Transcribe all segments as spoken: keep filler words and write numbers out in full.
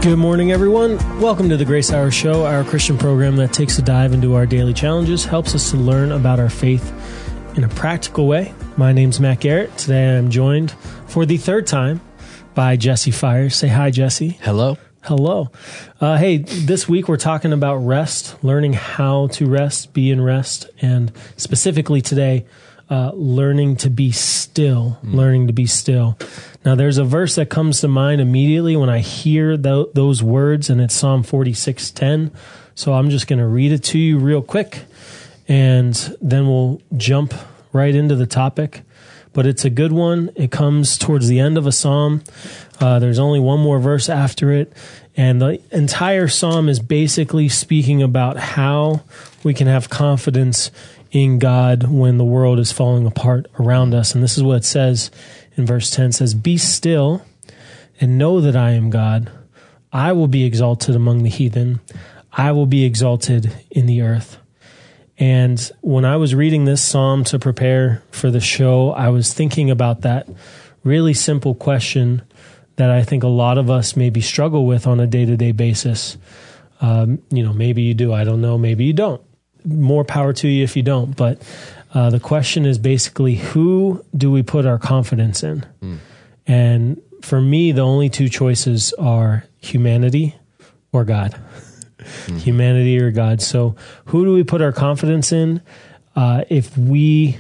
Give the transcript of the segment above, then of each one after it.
Good morning, everyone. Welcome to the Grace Hour Show, our Christian program that takes a dive into our daily challenges, helps us to learn about our faith in a practical way. My name's Matt Garrett. Today I'm joined for the third time by Jesse Fires. Say hi, Jesse. Hello. Hello. Uh, hey, this week we're talking about rest, learning how to rest, be in rest, and specifically today, uh, learning to be still, mm. learning to be still. Now, there's a verse that comes to mind immediately when I hear th- those words, and it's Psalm forty-six ten. So I'm just going to read it to you real quick, and then we'll jump right into the topic. But it's a good one. It comes towards the end of a psalm. Uh, there's only one more verse after it, and the entire psalm is basically speaking about how we can have confidence in God when the world is falling apart around us. And this is what it says in verse ten. It says, "Be still and know that I am God. I will be exalted among the heathen. I will be exalted in the earth." And when I was reading this psalm to prepare for the show, I was thinking about that really simple question that I think a lot of us maybe struggle with on a day-to-day basis. Um, you know, maybe you do. I don't know. Maybe you don't. More power to you if you don't. But uh, the question is basically, who do we put our confidence in? Mm. And for me, the only two choices are humanity or God. Mm-hmm. Humanity or God. So who do we put our confidence in? Uh, if we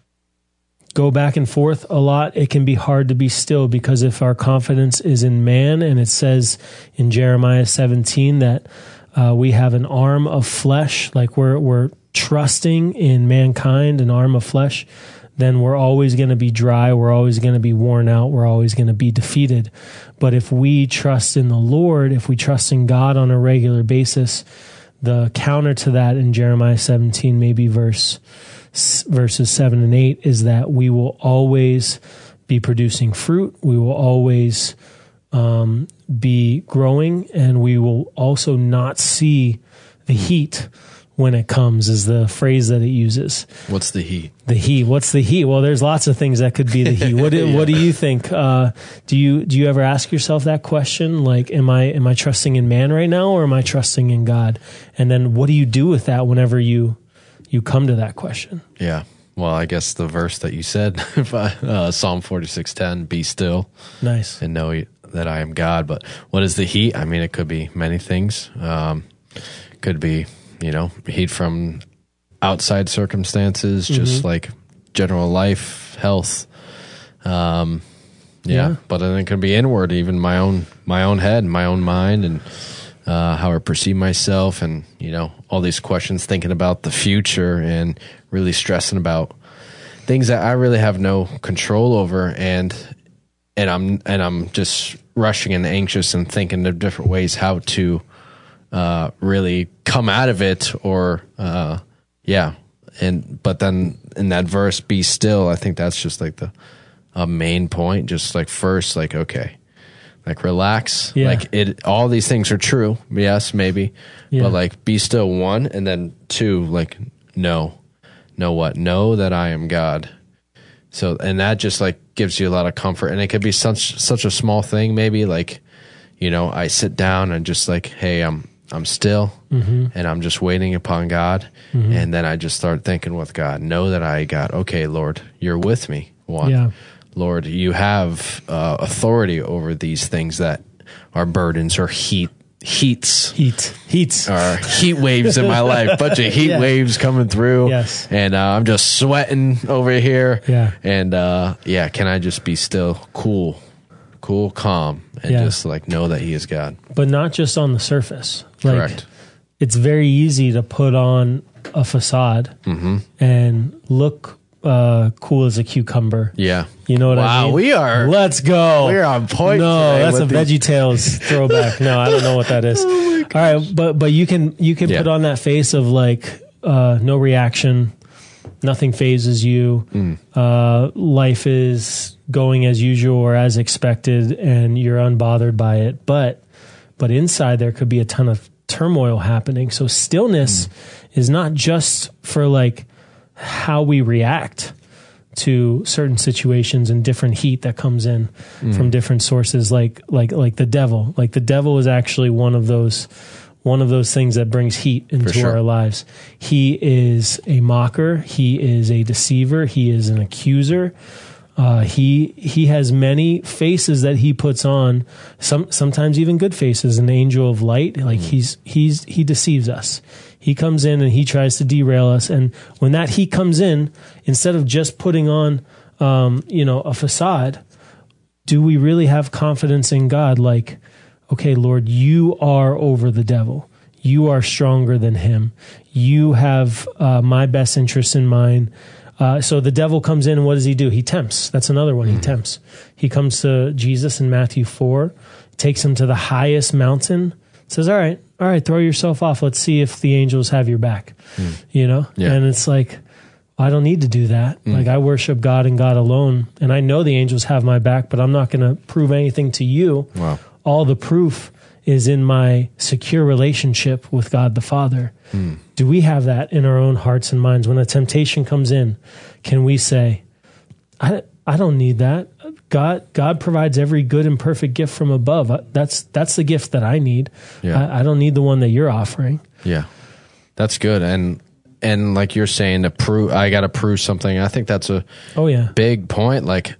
go back and forth a lot, it can be hard to be still, because if our confidence is in man, and it says in Jeremiah seventeen that uh, we have an arm of flesh, like we're we're trusting in mankind, an arm of flesh, then we're always going to be dry, we're always going to be worn out, we're always going to be defeated. But if we trust in the Lord, if we trust in God on a regular basis, the counter to that in Jeremiah seventeen, maybe verse verses seven and eight, is that we will always be producing fruit, we will always um, be growing, and we will also not see the heat when it comes, is the phrase that it uses. What's the heat? The heat. What's the heat? Well, there's lots of things that could be the heat. What do, yeah. what do you think? Uh, do you do you ever ask yourself that question? Like, am I am I trusting in man right now, or am I trusting in God? And then what do you do with that whenever you you come to that question? Yeah. Well, I guess the verse that you said, uh, Psalm forty-six ten, "Be still, nice, and know that I am God." But what is the heat? I mean, it could be many things. Um, could be, you know, heat from outside circumstances, just mm-hmm. like general life, health. Um, yeah, yeah. But then it can be inward, even my own, my own head, my own mind, and uh, how I perceive myself, and, you know, all these questions, thinking about the future and really stressing about things that I really have no control over. And, and I'm, and I'm just rushing and anxious and thinking of different ways how to Uh, really come out of it, or uh, yeah, and but then in that verse, "Be still," I think that's just like the a main point. Just like first, like okay, like relax, yeah. like it. All these things are true, yes, maybe, yeah. but like be still, one, and then two, like know, know what, know that I am God. So, and that just like gives you a lot of comfort, and it could be such such a small thing, maybe like, you know, I sit down and just like, hey, I'm. I'm still, mm-hmm. and I'm just waiting upon God. Mm-hmm. And then I just start thinking with God, know that I got, okay, Lord, you're with me. One, yeah. Lord, you have uh, authority over these things that are burdens or heat, heats, heat, heats, or heat waves in my life. Bunch of heat yeah. waves coming through. Yes. And uh, I'm just sweating over here. Yeah. And uh, yeah, can I just be still, cool, cool, calm, and yeah. just like know that He is God. But not just on the surface. Like, correct. It's very easy to put on a facade mm-hmm. and look uh, cool as a cucumber. Yeah. You know what wow, I mean? Wow, we are. Let's go. We're on point. No, that's a these. VeggieTales throwback. No, I don't know what that is. Oh, all right, but but you can you can yeah. put on that face of like uh, no reaction, nothing phases you. Mm. Uh, life is going as usual or as expected, and you're unbothered by it. But but inside there could be a ton of turmoil happening. So stillness mm. is not just for like how we react, to certain situations and different heat that comes in mm. from different sources, like like like the devil. Like the devil is actually one of those one of those things that brings heat into sure. our lives. He is a mocker. He is a deceiver. He is an accuser. Uh, he he has many faces that he puts on. Some sometimes even good faces. An angel of light. Like mm. he's he's he deceives us. He comes in and he tries to derail us. And when that heat comes in, instead of just putting on, um, you know, a facade, do we really have confidence in God? Like, okay, Lord, you are over the devil. You are stronger than him. You have uh, my best interest in mind. Uh, so the devil comes in and what does he do? He tempts. That's another one. Mm. He tempts. He comes to Jesus in Matthew four, takes him to the highest mountain, says, all right, all right, throw yourself off. Let's see if the angels have your back, mm. you know? Yeah. And it's like, I don't need to do that. Mm. Like I worship God and God alone. And I know the angels have my back, but I'm not going to prove anything to you. Wow. All the proof is in my secure relationship with God the Father. Mm. Do we have that in our own hearts and minds? When a temptation comes in, can we say, I, I don't need that. God, God provides every good and perfect gift from above. That's that's the gift that I need. Yeah. I, I don't need the one that you're offering. Yeah, that's good. And and like you're saying, to prove, I got to prove something. I think that's a oh yeah big point. Like,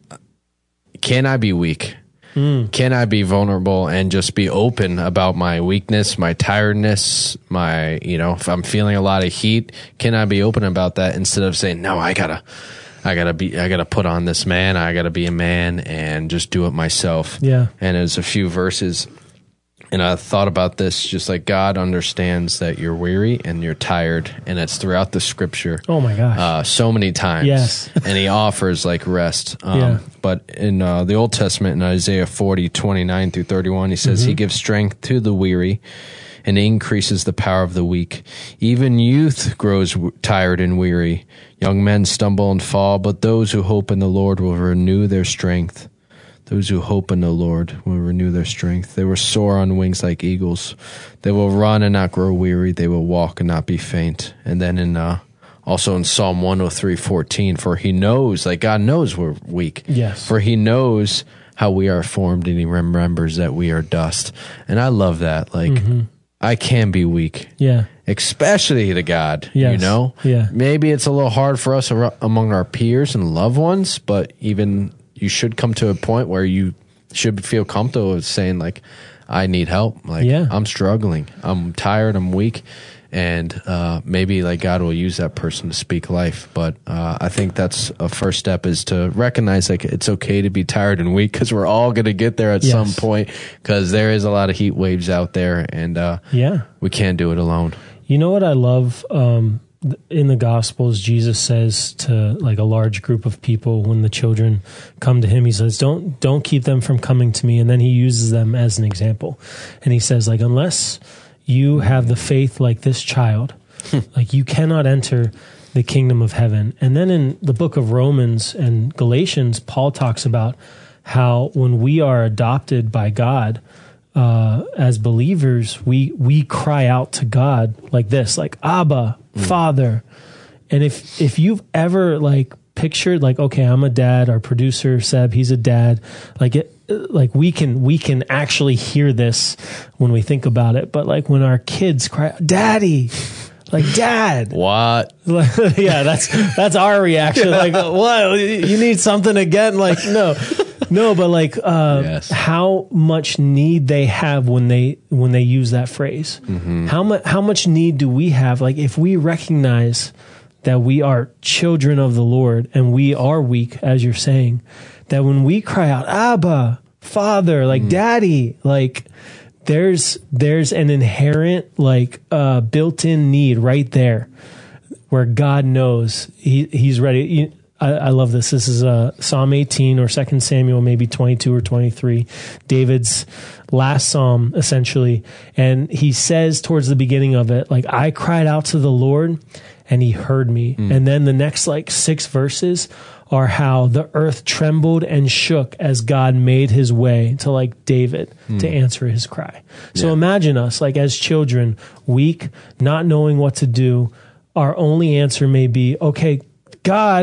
can I be weak? Mm. Can I be vulnerable and just be open about my weakness, my tiredness, my, you know, if I'm feeling a lot of heat, can I be open about that instead of saying, no, I gotta. I gotta be, I gotta put on this man. I gotta be a man and just do it myself. Yeah. And there's a few verses, and I thought about this, just like God understands that you're weary and you're tired, and it's throughout the scripture. Oh my gosh. Uh, so many times. Yes. And he offers like rest. Um, yeah. But in uh, the Old Testament, in Isaiah forty, twenty-nine through thirty-one, he says, mm-hmm. he gives strength to the weary and increases the power of the weak. Even youth grows w- tired and weary. Young men stumble and fall, but those who hope in the Lord will renew their strength. Those who hope in the Lord will renew their strength. They will soar on wings like eagles. They will run and not grow weary. They will walk and not be faint. And then in uh, also in Psalm one oh three, fourteen, for he knows, like God knows we're weak. Yes. For he knows how we are formed, and he remembers that we are dust. And I love that. Like, mm-hmm. I can be weak. Yeah. Especially to God, yes. you know? Yeah. Maybe it's a little hard for us ar- among our peers and loved ones, but even you should come to a point where you should feel comfortable with saying, like, I need help. Like, yeah. I'm struggling. I'm tired. I'm weak. And uh, maybe, like, God will use that person to speak life. But uh, I think that's a first step, is to recognize, like, it's okay to be tired and weak, because we're all going to get there at yes. some point, because there is a lot of heat waves out there, and uh, yeah. we can't do it alone. You know what I love? Um, in the Gospels, Jesus says to like a large group of people, when the children come to him, he says, don't, don't keep them from coming to me. And then he uses them as an example. And he says, like, unless you have the faith like this child, like you cannot enter the kingdom of heaven. And then in the book of Romans and Galatians, Paul talks about how when we are adopted by God, Uh, as believers, we we cry out to God like this, like Abba, mm. Father. And if if you've ever like pictured, like, okay, I'm a dad. Our producer Seb, he's a dad. Like it, like we can we can actually hear this when we think about it. But like when our kids cry, Daddy, like Dad, what? Yeah, that's that's our reaction. Yeah. Like, what? You need something again? Like, no. No, but like uh, yes. how much need they have when they when they use that phrase. Mm-hmm. How much how much need do we have? Like if we recognize that we are children of the Lord and we are weak, as you're saying, that when we cry out, Abba, Father, like mm. Daddy, like there's there's an inherent like uh, built-in need right there where God knows he he's ready. You, I, I love this. This is uh, Psalm eighteen or Second Samuel, maybe twenty-two or twenty-three, David's last psalm, essentially. And he says towards the beginning of it, like, I cried out to the Lord and he heard me. Mm. And then the next like six verses are how the earth trembled and shook as God made his way to like David mm. to answer his cry. So yeah. imagine us like as children, weak, not knowing what to do. Our only answer may be, okay, God,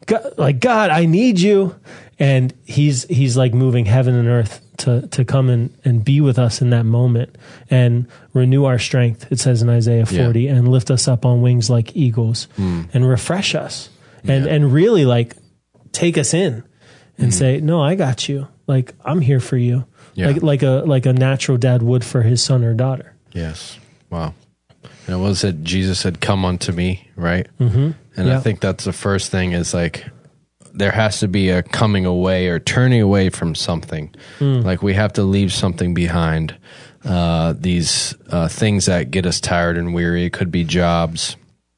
God, like, God, I need you. And he's, he's like moving heaven and earth to, to come and, and be with us in that moment and renew our strength. It says in Isaiah forty, yeah. and lift us up on wings like eagles mm. and refresh us and, yeah. and really like take us in and mm. say, no, I got you. Like, I'm here for you. Yeah. Like, like a, like a natural dad would for his son or daughter. Yes. Wow. And it was that Jesus said, come unto me, right? Mm-hmm. And yeah. I think that's the first thing is like, there has to be a coming away or turning away from something. Mm. Like we have to leave something behind. Uh, these uh, things that get us tired and weary. It could be jobs,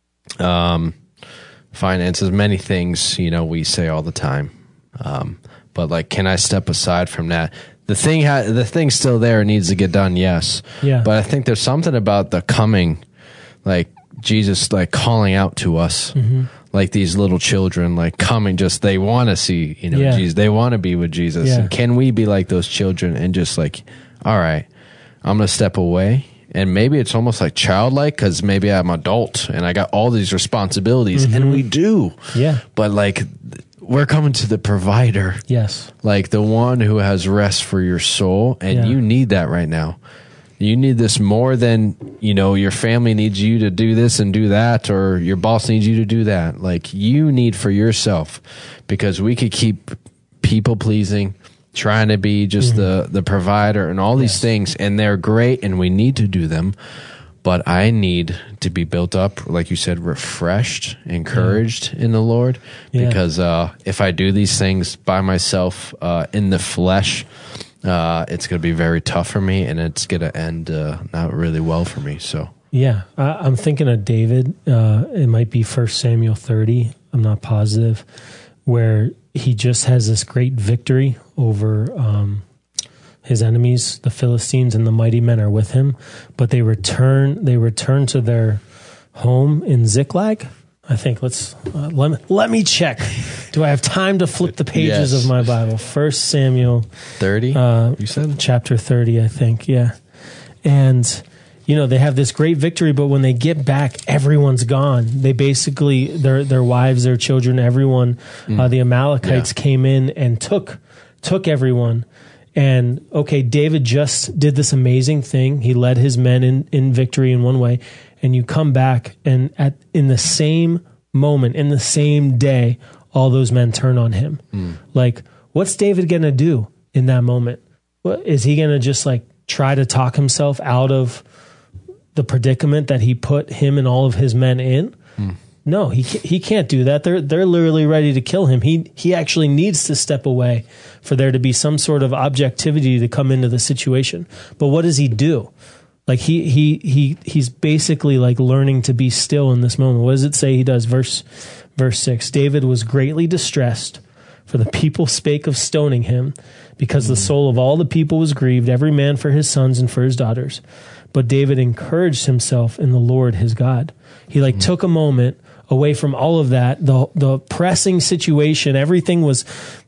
um, finances, many things, you know, we say all the time. Um, but like, can I step aside from that? The thing, ha- the thing's still there. It needs to get done. Yes. Yeah. But I think there's something about the coming, like Jesus, like calling out to us. Mm-hmm. Like these little children, like coming, just they want to see, you know, yeah. Jesus. They want to be with Jesus. Yeah. And can we be like those children and just like, all right, I'm going to step away. And maybe it's almost like childlike because maybe I'm adult and I got all these responsibilities, mm-hmm. and we do. Yeah. But like, we're coming to the provider. Yes. Like the one who has rest for your soul, and yeah. you need that right now. You need this more than, you know, your family needs you to do this and do that, or your boss needs you to do that. Like you need for yourself, because we could keep people pleasing, trying to be just mm-hmm. the, the provider and all these yes. things, and they're great and we need to do them. But I need to be built up, like you said, refreshed, encouraged yeah. in the Lord, yeah. because uh, if I do these things by myself uh, in the flesh, Uh, it's going to be very tough for me, and it's going to end uh, not really well for me. So, yeah, I, I'm thinking of David. Uh, it might be First Samuel thirty. I'm not positive, where he just has this great victory over um, his enemies, the Philistines, and the mighty men are with him. But they return. They return to their home in Ziklag. I think let's uh, let me let me check. Do I have time to flip the pages yes. of my Bible? First Samuel thirty. Uh, you said chapter thirty, I think. Yeah, and you know they have this great victory, but when they get back, everyone's gone. They basically their their wives, their children, everyone. Mm. Uh, the Amalekites yeah. came in and took took everyone. And okay, David just did this amazing thing. He led his men in, in victory in one way. And you come back, and at in the same moment, in the same day, all those men turn on him. Mm. Like, what's David going to do in that moment? What, is he going to just like try to talk himself out of the predicament that he put him and all of his men in? Mm. No, he he can't do that. They're they're literally ready to kill him. He he actually needs to step away for there to be some sort of objectivity to come into the situation. But what does he do? Like he he he he's basically like learning to be still in this moment. What does it say he does? Verse verse six. David was greatly distressed, for the people spake of stoning him, because mm. the soul of all the people was grieved, every man for his sons and for his daughters. But David encouraged himself in the Lord his God. He like mm. took a moment away from all of that, the the pressing situation, everything was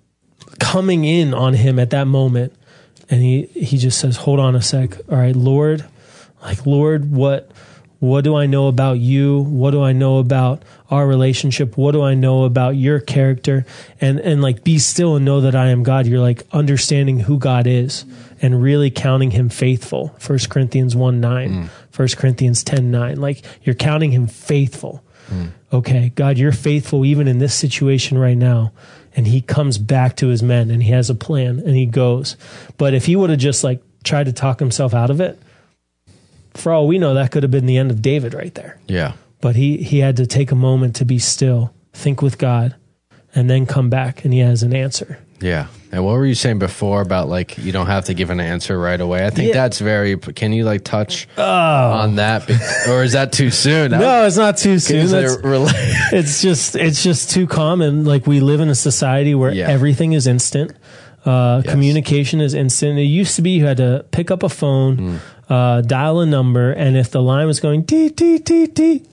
coming in on him at that moment. And he, he just says, hold on a sec. All right, Lord, like, Lord, what what do I know about you? What do I know about our relationship? What do I know about your character? And and like, be still and know that I am God. You're like understanding who God is and really counting him faithful. First Corinthians one nine, mm. First Corinthians ten nine. Like, you're counting him faithful. Mm. Okay, God, you're faithful even in this situation right now. And he comes back to his men and he has a plan and he goes. But if he would have just like tried to talk himself out of it, for all we know, that could have been the end of David right there. Yeah. But he, he had to take a moment to be still, think with God, and then come back and he has an answer. Yeah. And what were you saying before about like you don't have to give an answer right away? I think yeah. that's very. Can you like touch oh. on that, or is that too soon? No, it's not too soon. That's, rela- it's just it's just too common. Like, we live in a society where yeah. everything is instant. Uh, yes. Communication is instant. It used to be you had to pick up a phone, mm. uh, dial a number, and if the line was going tee tee tee tee,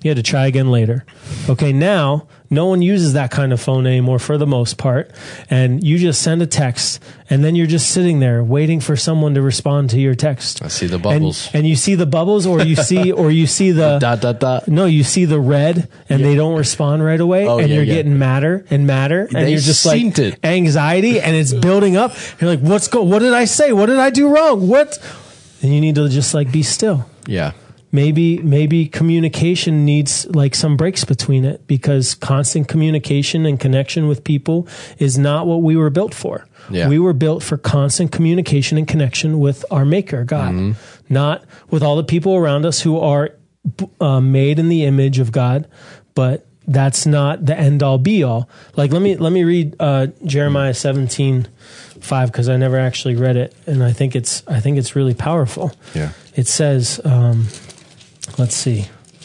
You had to try again later. Okay, now no one uses that kind of phone anymore for the most part. And you just send a text and then you're just sitting there waiting for someone to respond to your text. I see the bubbles. And, and you see the bubbles or you see or you see the dot dot dot. No, you see the red and yeah. they don't respond right away oh, and yeah, you're yeah. getting madder and madder and they you're just like it. anxiety and it's building up. You're like, what's go what did I say? What did I do wrong? What? And you need to just like be still. Yeah. Maybe maybe communication needs like some breaks between it because constant communication and connection with people is not what we were built for. Yeah. We were built for constant communication and connection with our Maker, God, mm-hmm. not with all the people around us who are uh, made in the image of God, but that's not the end all be all. Like let me let me read uh, Jeremiah seventeen five because I never actually read it, and I think it's I think it's really powerful. Yeah, it says. Um, Let's see.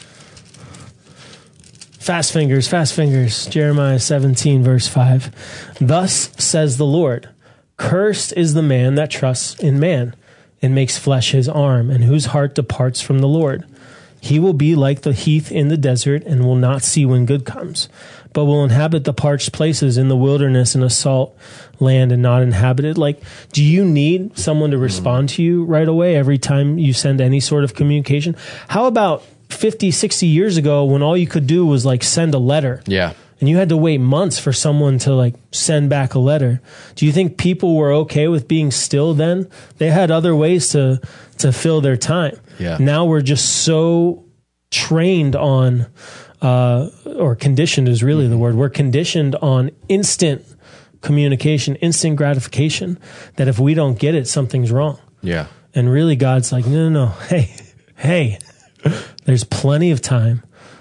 Fast fingers, fast fingers. Jeremiah seventeen, verse five. Thus says the Lord, cursed is the man that trusts in man and makes flesh his arm, and whose heart departs from the Lord. He will be like the heath in the desert and will not see when good comes, but will inhabit the parched places in the wilderness in a salt land and not inhabited. Like, do you need someone to respond to you right away every time you send any sort of communication? How about fifty, sixty years ago when all you could do was like send a letter? Yeah. And you had to wait months for someone to like send back a letter. Do you think people were okay with being still then? They had other ways to, to fill their time. Yeah. Now we're just so trained on, uh, or conditioned is really the word. We're conditioned on instant communication, instant gratification, that if we don't get it, something's wrong. Yeah. And really God's like, no, no, no. Hey, hey, there's plenty of time.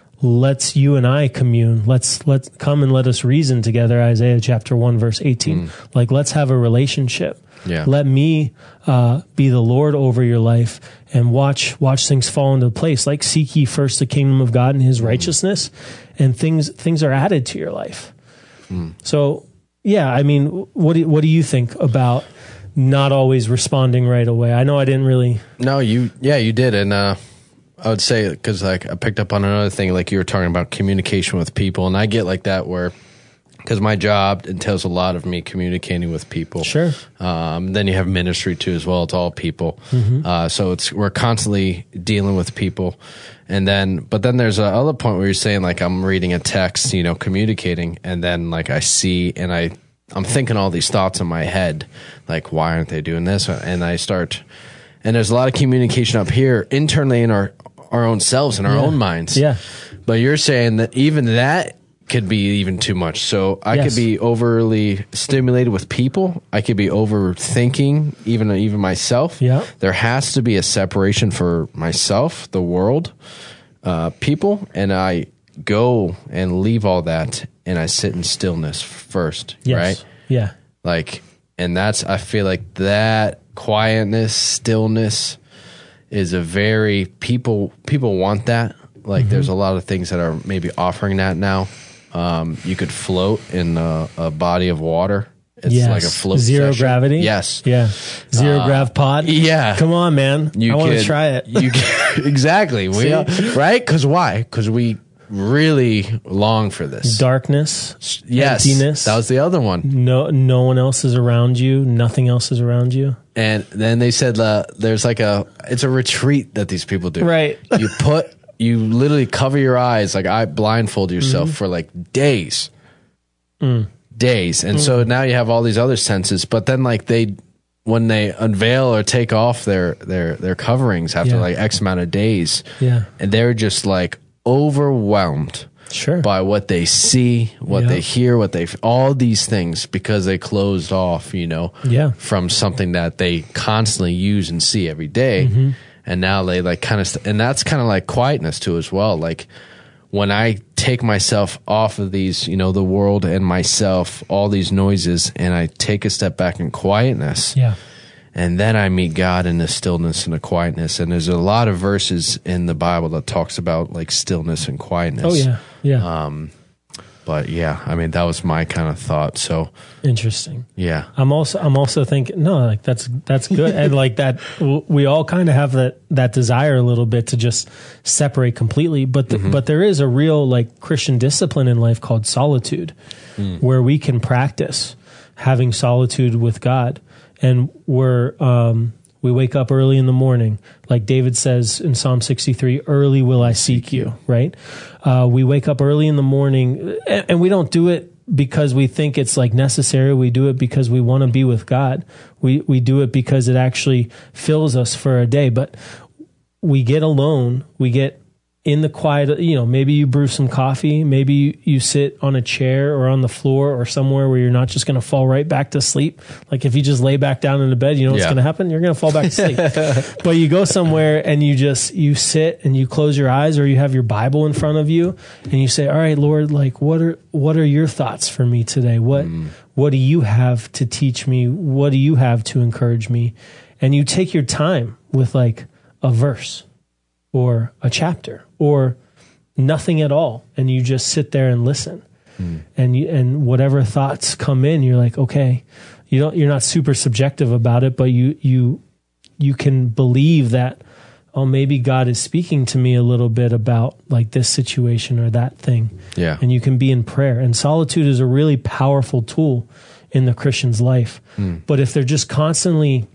Let's you and I commune. Let's let's come and let us reason together. Isaiah chapter one, verse eighteen. Mm. Like, let's have a relationship. Yeah. Let me uh, be the Lord over your life and watch watch things fall into place. Like, seek ye first the kingdom of God and his mm. righteousness, and things things are added to your life. Mm. So, yeah, I mean, what do, what do you think about not always responding right away? I know I didn't really. No, you, yeah, you did. And, uh, I would say, because like I picked up on another thing, like you were talking about communication with people, and I get like that where, because my job entails a lot of me communicating with people. Sure. Um, then you have ministry too as well. It's all people. Mm-hmm. Uh, so it's we're constantly dealing with people, and then but then there's a other point where you're saying like I'm reading a text, you know, communicating, and then like I see and I I'm thinking all these thoughts in my head, like why aren't they doing this? And I start, and there's a lot of communication up here internally in our. our own selves and our yeah. own minds. Yeah. But you're saying that even that could be even too much. So I yes. could be overly stimulated with people. I could be overthinking even, even myself. Yeah. There has to be a separation for myself, the world, uh, people. And I go and leave all that and I sit in stillness first. Yes. Right. Yeah. Like, and that's, I feel like that quietness, stillness, is a very people people want that. Like mm-hmm. there's a lot of things that are maybe offering that now. Um, you could float in a, a body of water. It's yes. like a float zero session. gravity. Yes. Yeah. Zero uh, grav pod. Yeah. Come on, man. You I want to try it. You can, exactly. We are, right? Because why? Because we really long for this. Darkness. Yes. Emptiness. That was the other one. No, no one else is around you. Nothing else is around you. And then they said uh, there's like a, it's a retreat that these people do. Right. You put, you literally cover your eyes, like I blindfold yourself mm-hmm. for like days. Mm. Days. And mm. so now you have all these other senses, but then like they, when they unveil or take off their, their, their coverings after yeah. like X amount of days, yeah. and they're just like overwhelmed. Sure. By what they see, what yep. they hear, what they, all these things, because they closed off, you know, yeah. from something that they constantly use and see every day. Mm-hmm. And now they like kind of, st- and that's kind of like quietness too as well. Like when I take myself off of these, you know, the world and myself, all these noises, and I take a step back in quietness. Yeah. And then I meet God in the stillness and the quietness. And there's a lot of verses in the Bible that talks about like stillness and quietness. Oh yeah, yeah. Um, But yeah, I mean, that was my kind of thought. So Interesting. yeah, I'm also I'm also thinking no, like that's that's good, and like that w- we all kind of have that that desire a little bit to just separate completely. But the, mm-hmm. but there is a real like Christian discipline in life called solitude, mm. where we can practice having solitude with God, and we're um, we wake up early in the morning, like David says in Psalm sixty-three, early will I seek you, right? Uh, we wake up early in the morning, and, and we don't do it because we think it's like necessary. We do it because we want to be with God. We we do it because it actually fills us for a day. But we get alone, we get in the quiet, you know, maybe you brew some coffee, maybe you, you sit on a chair or on the floor or somewhere where you're not just going to fall right back to sleep. Like if you just lay back down in the bed, you know what's yeah. going to happen? You're going to fall back to sleep. But you go somewhere and you just, you sit and you close your eyes, or you have your Bible in front of you and you say, all right, Lord, like what are, what are your thoughts for me today? What, mm. what do you have to teach me? What do you have to encourage me? And you take your time with like a verse or a chapter or nothing at all, and you just sit there and listen. Mm. And you, and whatever thoughts come in, you're like, okay, you don't, you're not super subjective about it, but you you you can believe that, oh, maybe God is speaking to me a little bit about like this situation or that thing. Yeah. And you can be in prayer. And solitude is a really powerful tool in the Christian's life. Mm. But if they're just constantly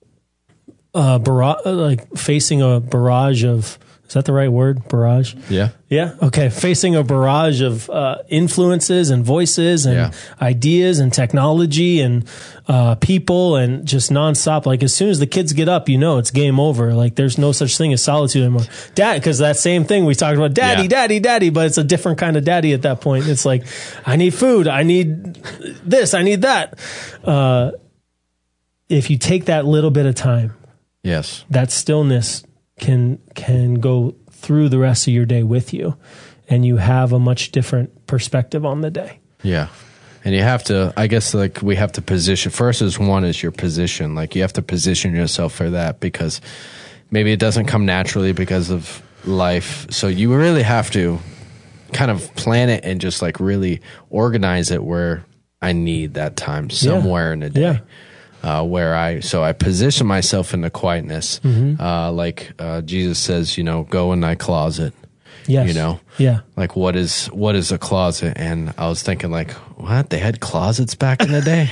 uh, barra- like facing a barrage of, is that the right word? Barrage? Yeah. Yeah. Okay. Facing a barrage of uh, influences and voices and yeah. ideas and technology and uh, people and just nonstop. Like as soon as the kids get up, you know, it's game over. Like there's no such thing as solitude anymore. Dad, because that same thing we talked about, daddy, yeah. daddy, daddy, but it's a different kind of daddy at that point. It's like, I need food. I need this. I need that. Uh, if you take that little bit of time, yes, that stillness can can go through the rest of your day with you, and you have a much different perspective on the day. Yeah. And you have to, I guess, like we have to position, first is one is your position. Like you have to position yourself for that, because maybe it doesn't come naturally because of life. So you really have to kind of plan it and just like really organize it where I need that time somewhere yeah. in the day. Yeah. Uh, where I, so I position myself in the quietness, mm-hmm. uh, like, uh, Jesus says, you know, go in thy closet, yes. you know, yeah. like what is, what is a closet? And I was thinking like, what? They had closets back in the day?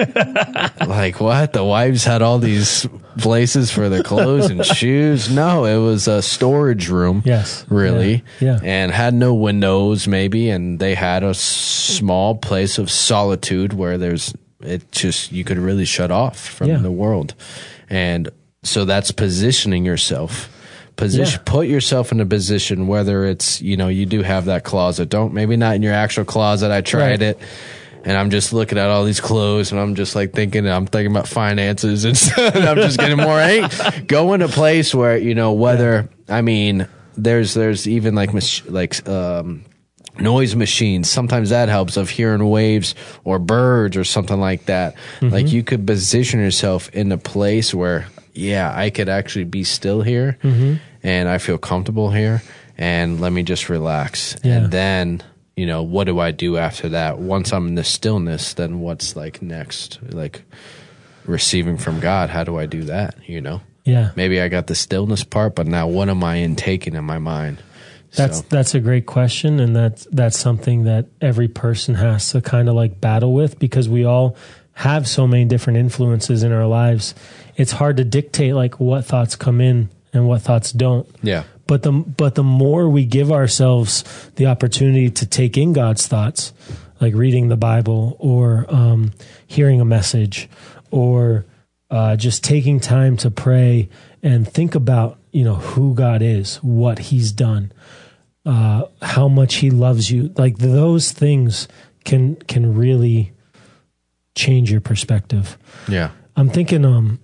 Like what? The wives had all these places for their clothes and shoes. No, it was a storage room. Yes. Really. Yeah. yeah. And had no windows maybe. And they had a small place of solitude where there's, it just, you could really shut off from yeah. the world. And so that's positioning yourself. Position, yeah. Put yourself in a position, whether it's, you know, you do have that closet. Don't, maybe not in your actual closet. I tried right. it. And I'm just looking at all these clothes and I'm just like thinking, I'm thinking about finances and stuff. And I'm just getting more angry. Go in a place where, you know, whether, yeah. I mean, there's, there's even like, like, um, noise machines. Sometimes that helps, of hearing waves or birds or something like that. Mm-hmm. Like you could position yourself in a place where, yeah, I could actually be still here mm-hmm. and I feel comfortable here and let me just relax. Yeah. And then, you know, what do I do after that? Once I'm in the stillness, then what's like next? Like receiving from God. How do I do that? You know? Yeah. Maybe I got the stillness part, but now what am I intaking in my mind? That's so. That's a great question, and that's that's something that every person has to kind of like battle with, because we all have so many different influences in our lives. It's hard to dictate like what thoughts come in and what thoughts don't. Yeah. But the but the more we give ourselves the opportunity to take in God's thoughts, like reading the Bible or um, hearing a message, or uh, just taking time to pray and think about, you know, who God is, what He's done. Uh, how much He loves you, like those things can can really change your perspective. Yeah, I'm thinking, um,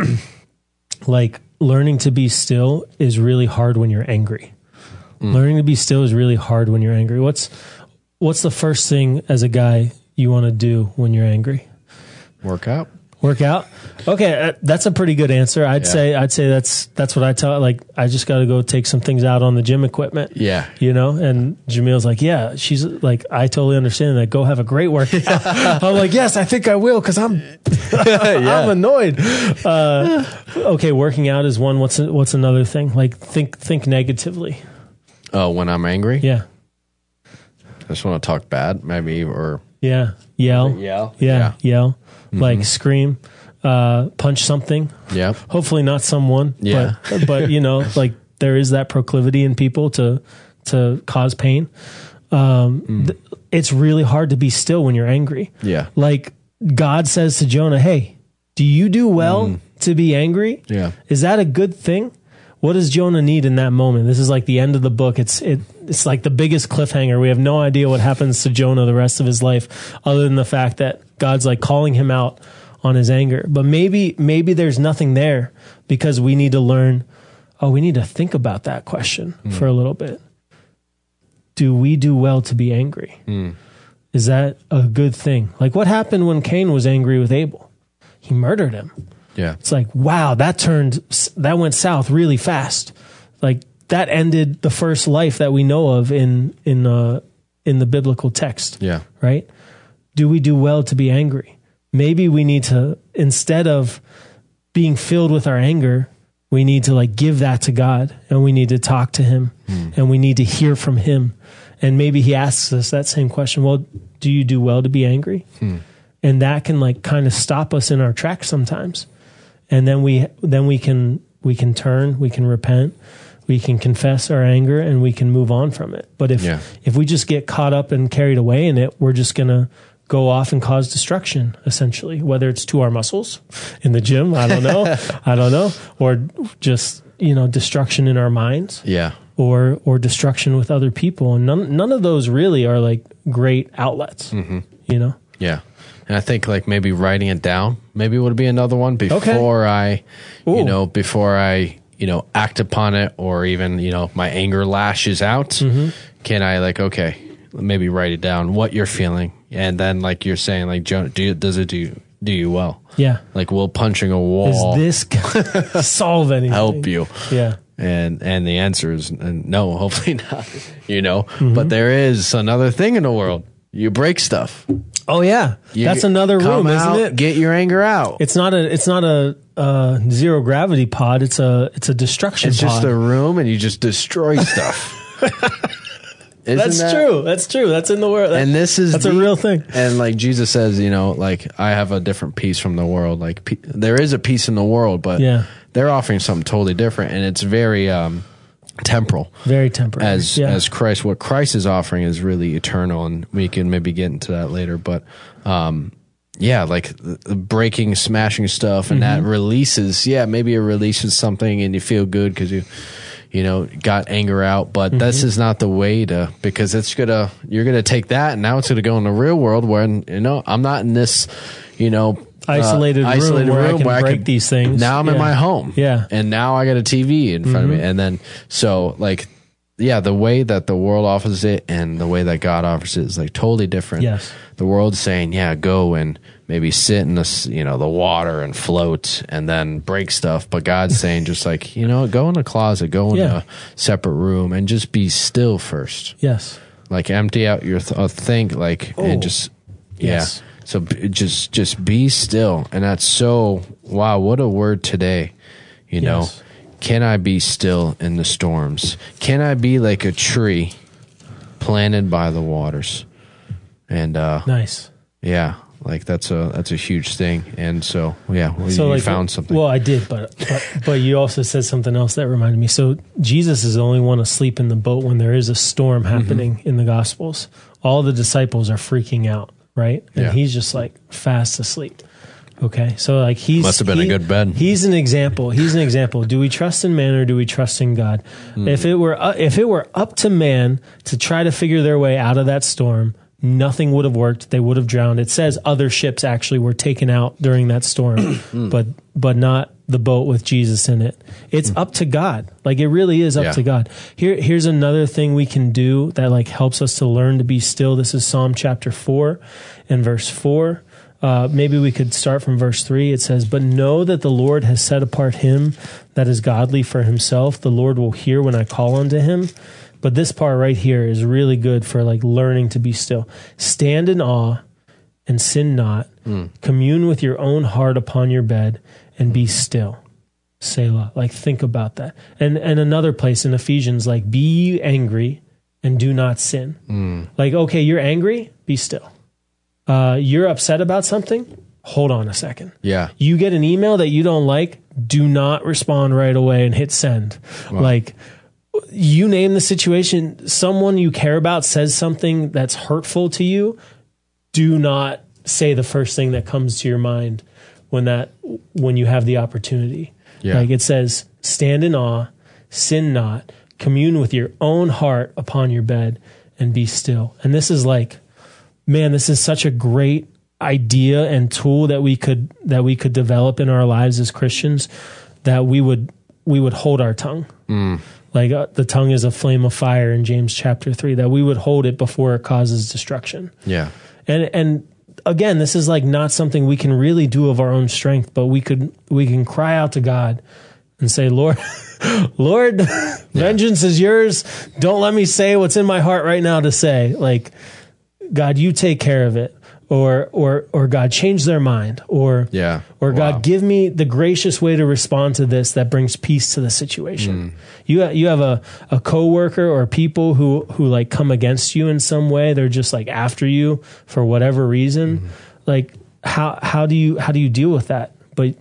like learning to be still is really hard when you're angry. Mm. Learning to be still is really hard when you're angry. What's what's the first thing as a guy you want to do when you're angry? Work out. Work out. Okay, uh, that's a pretty good answer. I'd Yeah. say I'd say that's that's what I tell. Like, I just got to go take some things out on the gym equipment. Yeah. You know. And Jamil's like, yeah. She's like, I totally understand that. Go have a great workout. I'm like, yes, I think I will because I'm I'm annoyed. Uh, okay, working out is one. What's what's another thing? Like, think think negatively. Oh, when I'm angry? Yeah. I just want to talk bad, maybe, or Yeah. Yell. yell. Yeah. Yeah. Yell. Like scream. Uh, punch something. Yeah. Hopefully not someone. Yeah. But, but you know, like there is that proclivity in people to to cause pain. Um, Mm. th- it's really hard to be still when you're angry. Yeah. Like God says to Jonah, "Hey, do you do well Mm. to be angry? Yeah. Is that a good thing?" What does Jonah need in that moment? This is like the end of the book. It's it, it's like the biggest cliffhanger. We have no idea what happens to Jonah the rest of his life, other than the fact that God's like calling him out on his anger. But maybe maybe there's nothing there because we need to learn. Oh, we need to think about that question Mm. for a little bit. Do we do well to be angry? Mm. Is that a good thing? Like what happened when Cain was angry with Abel? He murdered him. Yeah. It's like, wow, that turned, that went south really fast. Like that ended the first life that we know of in, in, uh, in the biblical text. Yeah. Right? Do we do well to be angry? Maybe we need to, instead of being filled with our anger, we need to like give that to God and we need to talk to him mm. and we need to hear from him. And maybe he asks us that same question. Well, do you do well to be angry? Mm. And that can like kind of stop us in our tracks sometimes. And then we, then we can, we can turn, we can repent, we can confess our anger and we can move on from it. But if, yeah. if we just get caught up and carried away in it, we're just going to go off and cause destruction, essentially, whether it's to our muscles in the gym. I don't know. I don't know. Or just, you know, destruction in our minds. Yeah. Or, or destruction with other people. And none, none of those really are like great outlets, mm-hmm. you know? Yeah. And I think like maybe writing it down maybe would be another one before okay. I, Ooh. you know, before I, you know, act upon it or even, you know, my anger lashes out. Mm-hmm. Can I like, okay, maybe write it down what you're feeling. And then like you're saying, like, Jonah, do you, does it do, do you well? Yeah. Like will punching a wall Is this solve anything? help you? Yeah. And, and the answer is no, hopefully not, you know, mm-hmm. but there is another thing in the world. You break stuff. Oh yeah. You That's another room, out, isn't it? Get your anger out. It's not a, it's not a, uh, zero gravity pod. It's a, it's a destruction It's pod. just a room and you just destroy stuff. That's that? true. That's true. That's in the world. That, and this is that's the, a real thing. And like Jesus says, you know, like I have a different peace from the world. Like pe- there is a peace in the world, but yeah. they're offering something totally different, and it's very um, temporal. Very temporal. As yeah. as Christ, what Christ is offering is really eternal, and we can maybe get into that later. But um, yeah, like the, the breaking, smashing stuff, and mm-hmm. that releases. Yeah, maybe it releases something, and you feel good because you. You know, got anger out, but mm-hmm. this is not the way to, because it's gonna, you're gonna take that and now it's gonna go in the real world where, you know, I'm not in this, you know, isolated, uh, room, isolated where room I can where break I can, these things. Now I'm yeah. in my home. Yeah. And now I got a T V in front mm-hmm. of me. And then, so like, yeah, the way that the world offers it and the way that God offers it is like totally different. Yes. The world's saying, yeah, go and maybe sit in the, you know, the water and float and then break stuff. But God's saying just like, you know, go in a closet, go in yeah. a separate room and just be still first. Yes. Like empty out your th- uh, think like, oh. and just, yeah. Yes. So b- just, just be still. And that's so, wow, what a word today, you know. Yes. Can I be still in the storms? Can I be like a tree planted by the waters? And uh nice. Yeah, like that's a that's a huge thing. And so yeah, well, so you like, found something. Well, I did, but, but but you also said something else that reminded me. So Jesus is the only one asleep in the boat when there is a storm happening mm-hmm. in the Gospels. All the disciples are freaking out, right? And yeah. he's just like fast asleep. Okay, so like he's must have been he, a good bed. He's an example. He's an example. Do we trust in man or do we trust in God? Mm. If it were uh, if it were up to man to try to figure their way out of that storm, nothing would have worked. They would have drowned. It says other ships actually were taken out during that storm, mm. but but not the boat with Jesus in it. It's mm. up to God. Like it really is up yeah. to God. Here here's another thing we can do that like helps us to learn to be still. This is Psalm chapter four and verse four. Uh, maybe we could start from verse three. It says, "But know that the Lord has set apart him that is godly for himself. The Lord will hear when I call unto him." But this part right here is really good for like learning to be still. "Stand in awe and sin not. Mm. Commune with your own heart upon your bed and be still." Selah. Like, think about that. And and another place in Ephesians, like, "Be ye angry and do not sin." Mm. Like, okay, you're angry, be still. Uh, you're upset about something, hold on a second. Yeah. You get an email that you don't like, do not respond right away and hit send. Wow. Like, you name the situation, someone you care about says something that's hurtful to you, do not say the first thing that comes to your mind when that when you have the opportunity. Yeah. Like it says, "Stand in awe, sin not, commune with your own heart upon your bed and be still." And this is like, man, this is such a great idea and tool that we could that we could develop in our lives as Christians, that we would we would hold our tongue. Mm. Like uh, the tongue is a flame of fire in James chapter three, that we would hold it before it causes destruction. Yeah. And and again, this is like not something we can really do of our own strength, but we could we can cry out to God and say, "Lord, Lord, yeah. vengeance is yours. Don't let me say what's in my heart right now to say." Like, God, you take care of it. Or, or, or God, change their mind. Or, yeah. or wow. God, give me the gracious way to respond to this that brings peace to the situation. Mm. You, you have a, a coworker or people who, who like come against you in some way. They're just like after you for whatever reason. Mm. Like, how, how do you, how do you deal with that? But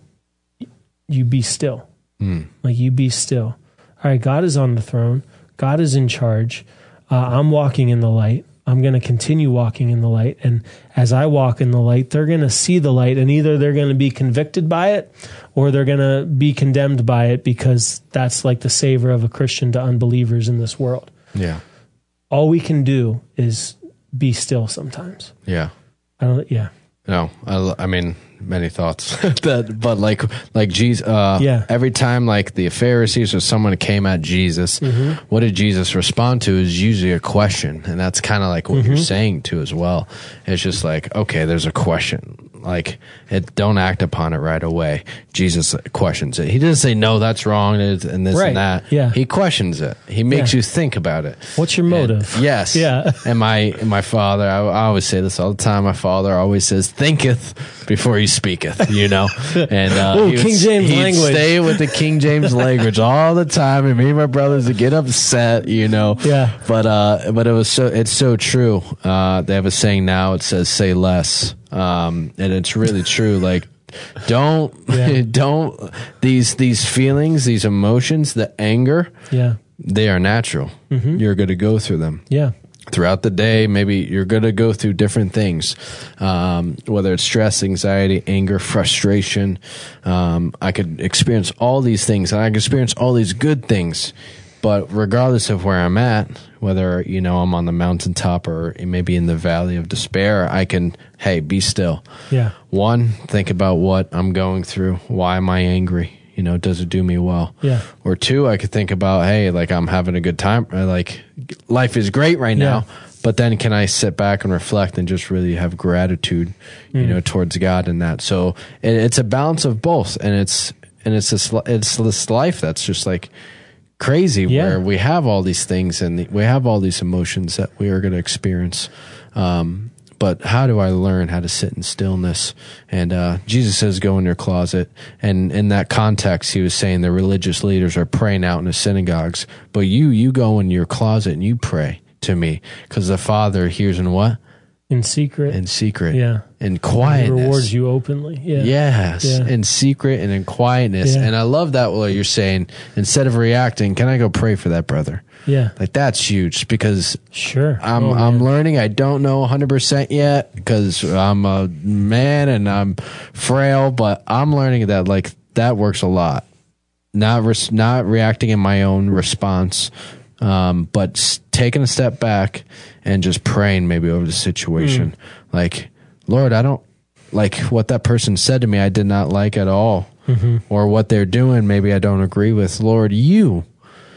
you be still. Mm. Like, you be still. All right, God is on the throne. God is in charge. Uh, I'm walking in the light. I'm going to continue walking in the light. And as I walk in the light, they're going to see the light, and either they're going to be convicted by it or they're going to be condemned by it, because that's like the savor of a Christian to unbelievers in this world. Yeah. All we can do is be still sometimes. Yeah. I don't, yeah. No, I, I mean, many thoughts that, but like, like Jesus, uh, yeah. every time like the Pharisees or someone came at Jesus, mm-hmm. what did Jesus respond to is usually a question. And that's kind of like what mm-hmm. you're saying too, as well. It's just like, okay, there's a question. Like, it, don't act upon it right away. Jesus questions it. He doesn't say, "No, that's wrong," and this right. and that. Yeah. He questions it. He makes yeah. you think about it. What's your motive? And, yes. Yeah. And my, my father, I, I always say this all the time. My father always says, "Thinketh before he speaketh," you know? And, uh, Ooh, he King would, James he'd language. stay with the King James language all the time. And me and my brothers would get upset, you know? Yeah. But, uh, but it was so, it's so true. Uh, they have a saying now, it says, "Say less." Um, and it's really true. Like, don't, yeah. don't, these, these feelings, these emotions, the anger, yeah, they are natural. Mm-hmm. You're going to go through them. Yeah. Throughout the day, maybe you're going to go through different things, um, whether it's stress, anxiety, anger, frustration. Um, I could experience all these things, and I could experience all these good things. But regardless of where I'm at, whether, you know, I'm on the mountaintop or maybe in the valley of despair, I can, hey, be still. Yeah. One, think about what I'm going through. Why am I angry? You know, does it do me well? Yeah. Or two, I could think about, hey, like, I'm having a good time. Like, life is great right now. Yeah. But then can I sit back and reflect and just really have gratitude, you mm. know, towards God in that? So it, it's a balance of both. And it's, and it's this, it's this life that's just like crazy, yeah. where we have all these things and the, we have all these emotions that we are going to experience. Um, But how do I learn how to sit in stillness? And uh, Jesus says, "Go in your closet." And in that context, he was saying the religious leaders are praying out in the synagogues. But you, you go in your closet and you pray to me, because the Father hears in what? In secret. In secret. Yeah. In quietness. He rewards you openly. Yeah. Yes. Yeah. In secret and in quietness. Yeah. And I love that what you're saying. Instead of reacting, can I go pray for that brother? Yeah. Like, that's huge, because sure. I'm, oh, I'm learning. I don't know one hundred percent yet, because I'm a man and I'm frail, but I'm learning that, like, that works a lot. Not, res- not reacting in my own response, um, but s- taking a step back and just praying maybe over the situation. Mm. Like, Lord, I don't like what that person said to me. I did not like at all. Mm-hmm. Or what they're doing, maybe I don't agree with. Lord, you,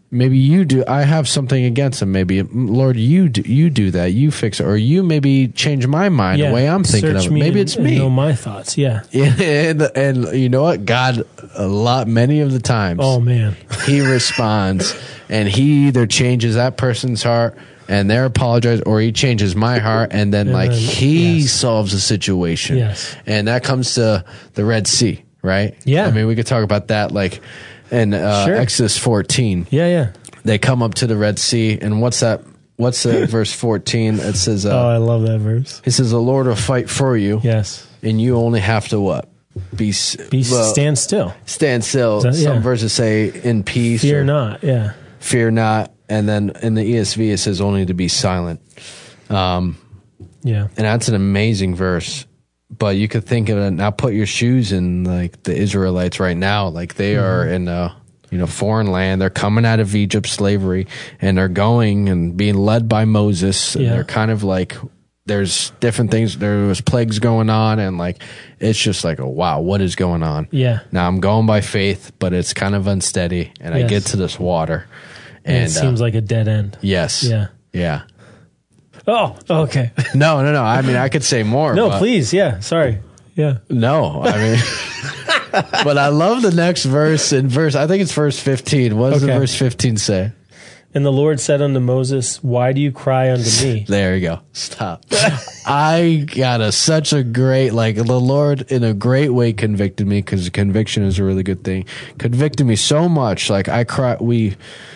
maybe you do. I have something against them. Maybe, Lord, you do, you do that. You fix it. Or you maybe change my mind yeah. the way I'm thinking Search of it. me Maybe and, it's me. And know my thoughts. Yeah. and, and you know what? God, a lot, many of the times, Oh, man. he responds and he either changes that person's heart and they're apologized, or he changes my heart and then And like then- he yes. solves the situation. Yes. And that comes to the Red Sea, right? Yeah. I mean, we could talk about that like in uh, Sure. Exodus fourteen. Yeah, yeah. They come up to the Red Sea, and what's that? What's that? Verse fourteen. It says, uh, Oh, I love that verse. "It says the Lord will fight for you, Yes. and you only have to what? Be, s- Be well, stand still. stand still." That- Some yeah. verses say, "In peace," Fear or not. Yeah. "Fear not," and then in the E S V it says, "Only to be silent." Um, Yeah. and that's an amazing verse. But you could think of it now. Put your shoes in like the Israelites right now, like they Mm-hmm. are in a you know foreign land. They're coming out of Egypt slavery, and they're going and being led by Moses. And Yeah. they're kind of like there's different things. There was plagues going on, and like it's just like, oh wow, what is going on? Yeah. Now I'm going by faith, but it's kind of unsteady, and I Yes. get to this water, And, and it seems uh, like a dead end. yes, Yeah. yeah. Oh, okay. No, no, no. I mean, I could say more. No, but- please. Yeah. Sorry. Yeah. No, I mean, but I love the next verse. In verse, I think it's verse fifteen. What does Okay. the verse fifteen say? And the Lord said unto Moses, why do you cry unto me? There you go. Stop. I got a such a great like the Lord in a great way convicted me, because conviction is a really good thing. Convicted me so much, like I cry. We.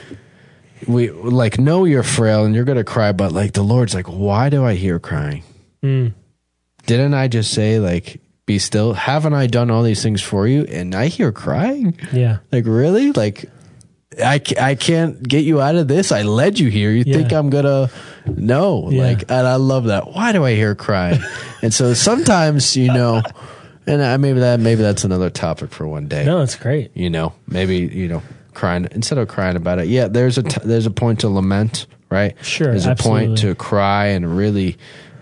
We like know you're frail and you're gonna cry, but like the Lord's like, why do I hear crying? Mm. Didn't I just say like, be still? Haven't I done all these things for you? And I hear crying. Yeah. Like really? Like I, ca- I can't get you out of this. I led you here. You Yeah. think I'm gonna no? Yeah. Like, and I love that. Why do I hear crying? And so sometimes you know, and I, maybe that maybe that's another topic for one day. No, it's great. You know, maybe you know. Crying instead of crying about it. Yeah, there's a t- there's a point to lament, right? Sure, There's a absolutely. point to cry and really,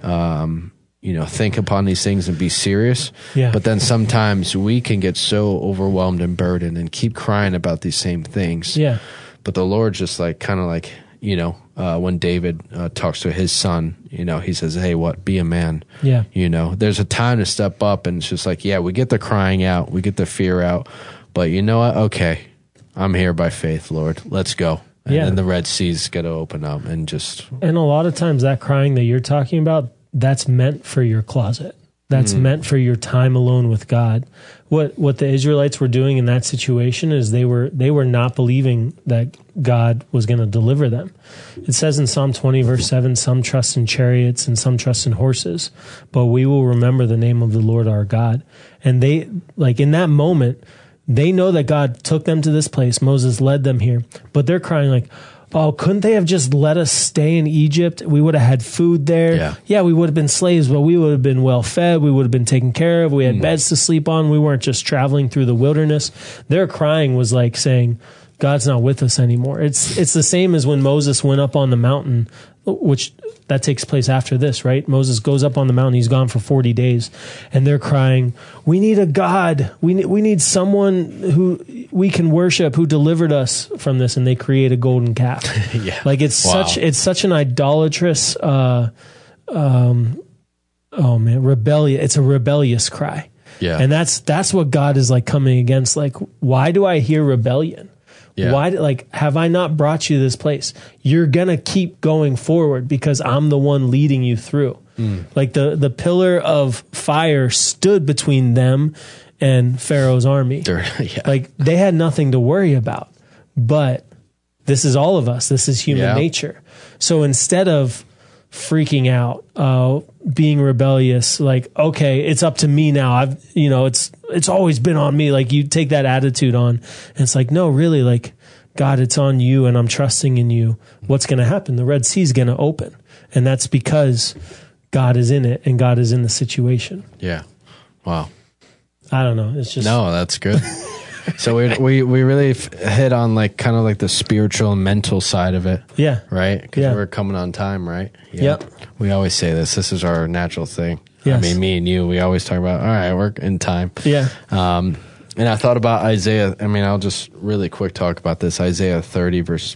um, you know, think upon these things and be serious. Yeah. But then sometimes we can get so overwhelmed and burdened and keep crying about these same things. Yeah. But the Lord just like kind of like you know uh, when David uh, talks to his son, you know, he says, "Hey, what? Be a man." Yeah. You know, there's a time to step up, and it's just like, yeah, we get the crying out, we get the fear out, but you know what? Okay. I'm here by faith, Lord. Let's go. And Yeah. then the Red Sea's got to open up and just. And a lot of times that crying that you're talking about, that's meant for your closet. That's meant for your time alone with God. What what the Israelites were doing in that situation is they were they were not believing that God was going to deliver them. It says in Psalm twenty verse seven, some trust in chariots and some trust in horses, but we will remember the name of the Lord our God. And they like in that moment, they know that God took them to this place. Moses led them here, but they're crying like, oh, couldn't they have just let us stay in Egypt? We would have had food there. Yeah. Yeah, we would have been slaves, but we would have been well fed. We would have been taken care of. We had mm. beds to sleep on. We weren't just traveling through the wilderness. Their crying was like saying, God's not with us anymore. It's it's the same as when Moses went up on the mountain, which that takes place after this, right? Moses goes up on the mountain. He's gone for forty days, and they're crying, we need a God. We need, we need someone who we can worship, who delivered us from this. And they create a golden calf. Yeah. Like it's Wow. such, it's such an idolatrous, uh, um, oh man, rebellion. It's a rebellious cry. Yeah. And that's, that's what God is like coming against. Like, why do I hear rebellion? Yeah. Why, like, have I not brought you to this place? You're going to keep going forward because I'm the one leading you through. Mm. Like the, the pillar of fire stood between them and Pharaoh's army. yeah. Like they had nothing to worry about, but this is all of us. This is human Yeah. nature. So instead of freaking out, uh, being rebellious, like, okay, it's up to me now. I've, you know, it's, it's always been on me. Like you take that attitude on and it's like, no, really, like God, it's on you and I'm trusting in you. What's going to happen? The Red Sea is going to open. And that's because God is in it and God is in the situation. Yeah. Wow. I don't know. It's just, No, that's good. So we we we really f- hit on like kind of like the spiritual and mental side of it, yeah. right? Because Yeah. we're coming on time, right? Yeah. Yep. We always say this. This is our natural thing. I Yes. mean, me and you, we always talk about, all right, we're in time. Yeah. Um, And I thought about Isaiah. I mean, I'll just really quick talk about this. Isaiah thirty, verse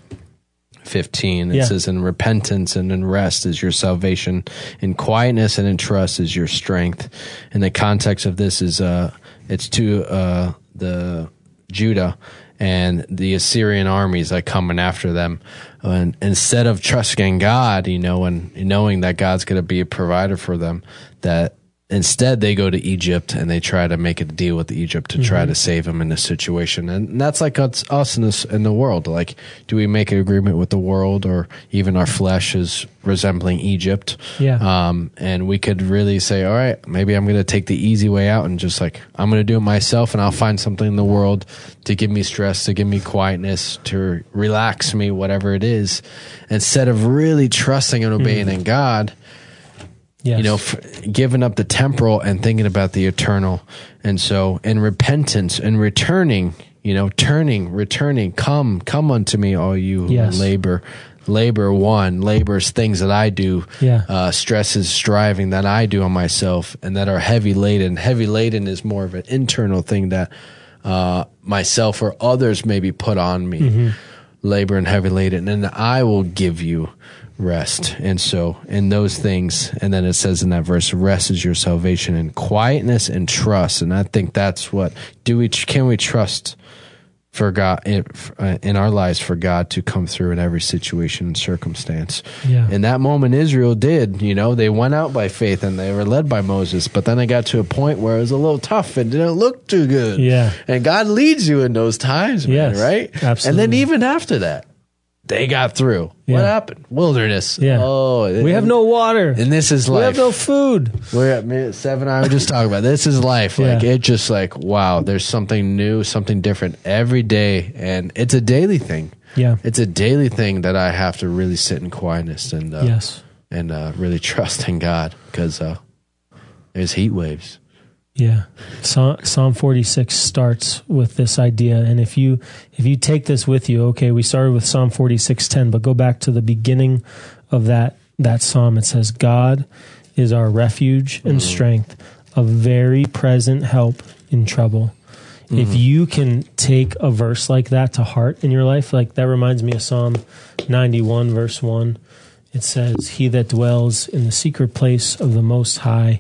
fifteen. It Yeah. says, in repentance and in rest is your salvation. In quietness and in trust is your strength. And the context of this is, uh, it's to uh, the Judah and the Assyrian armies that coming after them. And instead of trusting God, you know, and knowing that God's going to be a provider for them, that instead they go to Egypt and they try to make a deal with Egypt to mm-hmm. try to save them in this situation. And that's like us, us in this in the world. Like, do we make an agreement with the world, or even our flesh is resembling Egypt? Yeah. Um, and we could really say, all right, maybe I'm going to take the easy way out and just like, I'm going to do it myself, and I'll find something in the world to give me stress, to give me quietness, to relax me, whatever it is, instead of really trusting and obeying mm-hmm. in God. Yes. You know, f- giving up the temporal and thinking about the eternal. And so in repentance and returning, you know, turning, returning, come, come unto me, all you yes. who labor. Labor one, labor's things that I do, yeah. uh, stresses, striving that I do on myself, and that are heavy laden. Heavy laden is more of an internal thing that uh, myself or others maybe put on me. Mm-hmm. Labor and heavy laden, and I will give you rest. And so in those things, and then it says in that verse, rest is your salvation, and quietness and trust. And I think that's what do we can we trust for God in, in our lives, for God to come through in every situation and circumstance. Yeah. In that moment, Israel did, you know, they went out by faith and they were led by Moses, but then they got to a point where it was a little tough and didn't look too good. Yeah. And God leads you in those times, man, yes, right? Absolutely. And then even after that, they got through. Yeah. What happened? Wilderness. Yeah. Oh, we have no water. And this is life. We have no food. We're at minute seven. I was just talking about this is life. Like yeah. it just like, wow, there's something new, something different every day. And it's a daily thing. Yeah. It's a daily thing that I have to really sit in quietness and, uh, yes. and, uh, really trust in God, because, uh, there's heat waves. Yeah. Psalm forty-six starts with this idea. And if you if you take this with you, okay, we started with Psalm forty-six ten, but go back to the beginning of that that psalm. It says, God is our refuge and mm-hmm. strength, a very present help in trouble. Mm-hmm. If you can take a verse like that to heart in your life, like that reminds me of Psalm ninety-one, verse one. It says, he that dwells in the secret place of the Most High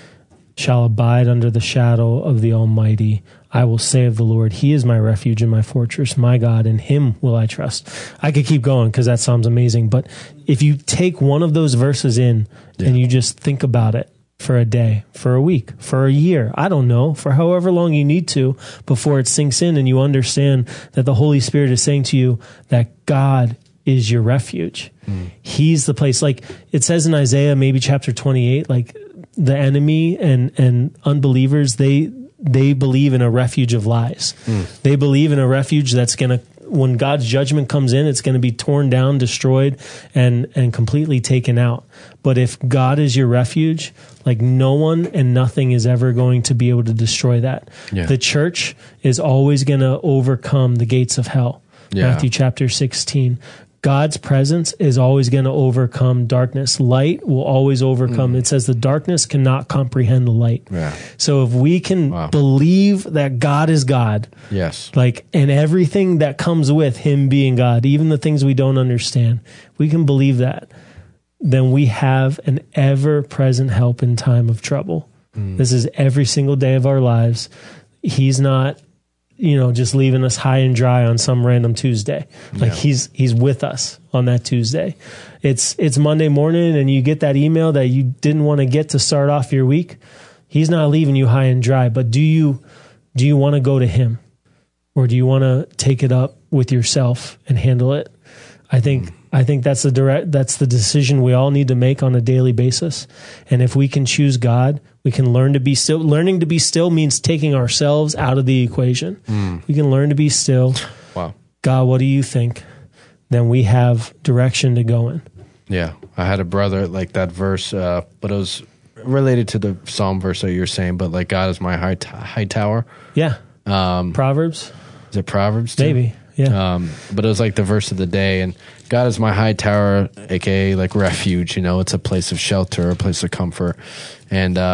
shall abide under the shadow of the Almighty. I will say of the Lord, he is my refuge and my fortress, my God, in him will I trust. I could keep going because that sounds amazing. But if you take one of those verses in yeah. and you just think about it for a day, for a week, for a year, I don't know, for however long you need to before it sinks in and you understand that the Holy Spirit is saying to you that God is your refuge. Mm. He's the place. Like it says in Isaiah, maybe chapter twenty-eight, like, the enemy and, and unbelievers, they they believe in a refuge of lies. Mm. They believe in a refuge that's going to, when God's judgment comes in, it's going to be torn down, destroyed, and and completely taken out. But if God is your refuge, like no one and nothing is ever going to be able to destroy that. Yeah. The church is always going to overcome the gates of hell. Yeah. Matthew chapter sixteen. God's presence is always going to overcome darkness. Light will always overcome. Mm. It says the darkness cannot comprehend the light. Yeah. So if we can wow. believe that God is God, yes, like, and everything that comes with him being God, even the things we don't understand, we can believe that, then we have an ever-present help in time of trouble. Mm. This is every single day of our lives. He's not, you know, just leaving us high and dry on some random Tuesday. Like yeah. he's, he's with us on that Tuesday. It's, it's Monday morning and you get that email that you didn't want to get to start off your week. He's not leaving you high and dry, but do you, do you want to go to him, or do you want to take it up with yourself and handle it? I think, mm. I think that's the direct, that's the decision we all need to make on a daily basis. And if we can choose God, we can learn to be still. Learning to be still means taking ourselves out of the equation. Mm. We can learn to be still. Wow. God, what do you think? Then we have direction to go in. Yeah. I had a brother like that verse, uh, but it was related to the Psalm verse that you're saying, but like God is my high, t- high tower. Yeah. Um, Proverbs. Is it Proverbs too? Maybe. Yeah. Um, but it was like the verse of the day, and God is my high tower, aka like refuge. You know, it's a place of shelter, a place of comfort, and uh,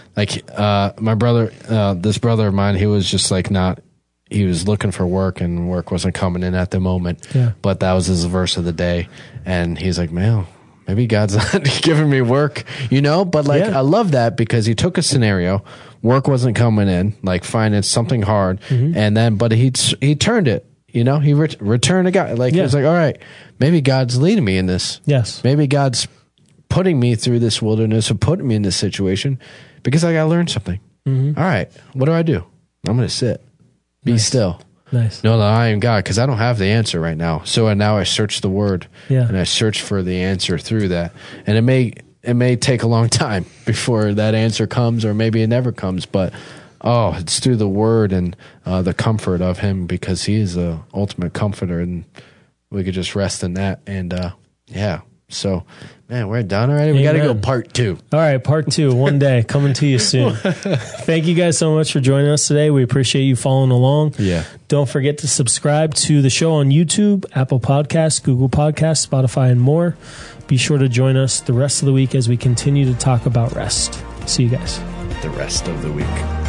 like uh, my brother, uh, this brother of mine, he was just like not. He was looking for work, and work wasn't coming in at the moment. Yeah. But that was his verse of the day, and he's like, "Man, maybe God's not giving me work, you know." But like, Yeah. I love that because he took a scenario, work wasn't coming in, like finance something hard, Mm-hmm. and then but he he turned it, you know, he re- returned a guy. Like Yeah. he was like, "All right, maybe God's leading me in this. Yes. Maybe God's putting me through this wilderness or putting me in this situation because I got to learn something. Mm-hmm. All right, what do I do? I'm going to sit, be Nice. still." Nice. No, no, I am God because I don't have the answer right now. So uh, now I search the Word, Yeah. and I search for the answer through that. And it may it may take a long time before that answer comes, or maybe it never comes. But oh, it's through the Word and uh, the comfort of Him because He is the ultimate comforter, and we could just rest in that. And uh, yeah, so man, we're done already. We got to go Amen. part two. All right, part two, one day, coming to you soon. Thank you guys so much for joining us today. We appreciate you following along. Yeah. Don't forget to subscribe to the show on YouTube, Apple Podcasts, Google Podcasts, Spotify, and more. Be sure to join us the rest of the week as we continue to talk about rest. See you guys. The rest of the week.